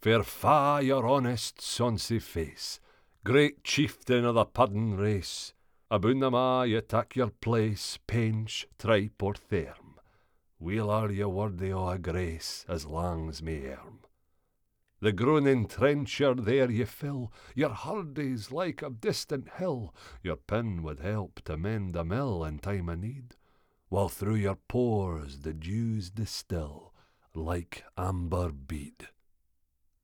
Fair fa your honest sonsy face, great chieftain of the puddin race, aboon them a' ye tak your place, pench, tripe, or therm, weel are ye worthy o' a grace as lang's me arm. The groaning trencher there ye fill, your hurdies like a distant hill, your pin would help to mend a mill in time o' need, while through your pores the dews distil like amber bead.